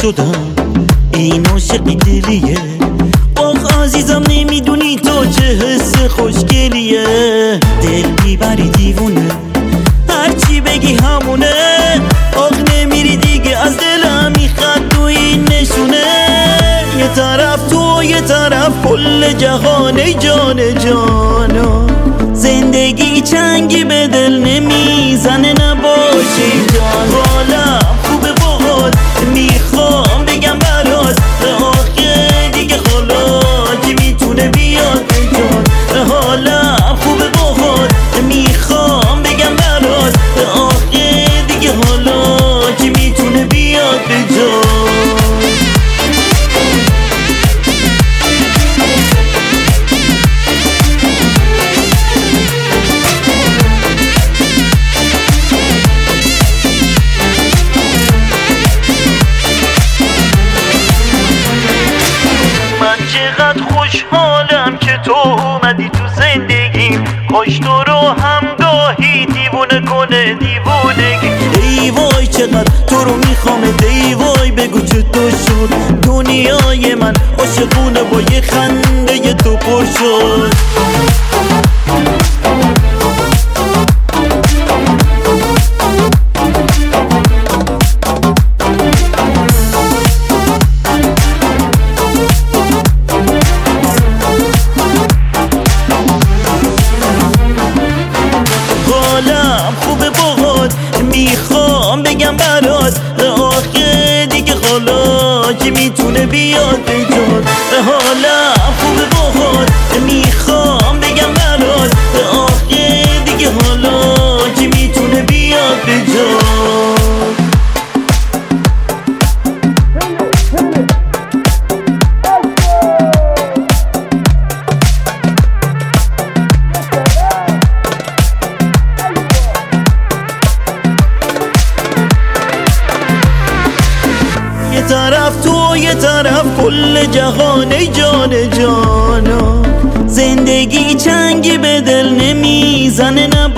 شدم، این عاشقی دلیه. آخ عزیزم نمیدونی تو چه حس خوشگلیه. دل میبری دیوونه، هرچی بگی همونه. آخ نمیری دیگه از دلم، میخواد تو این نشونه. یه طرف تو یه طرف کل جهان، ای جان جانا. زندگی چنگی به دل نمیزنه، نباشی جان. حالم خوبه باهات، میخوام بگم برات. آخه دیگه حالا کی میتونه بیاد به جان. حالم خوبه باهات، میخوام بگم برات. آخه دیگه حالا کی میتونه بیاد به جان. چقدر خوشحالم که تو اومدی تو زندگیم. کاش تو رو همگاهی دیوونه کنه دیوونگی. ای وای چقدر تو رو میخوام، ای وای بگو چطور شد دنیای من عاشقونه با یه خنده تو پر شد. خوبه باهات، میخوام بگم برات. آخه دیگه حالا کی میتونه بیاد به جان. حالم خوبه باهات، میخوام بگم برات. آخه دیگه حالا کی میتونه بیاد به جان. یه طرف تو یه طرف کل جهان، ای جان جانا. زندگی چنگی به دل نمیزنه،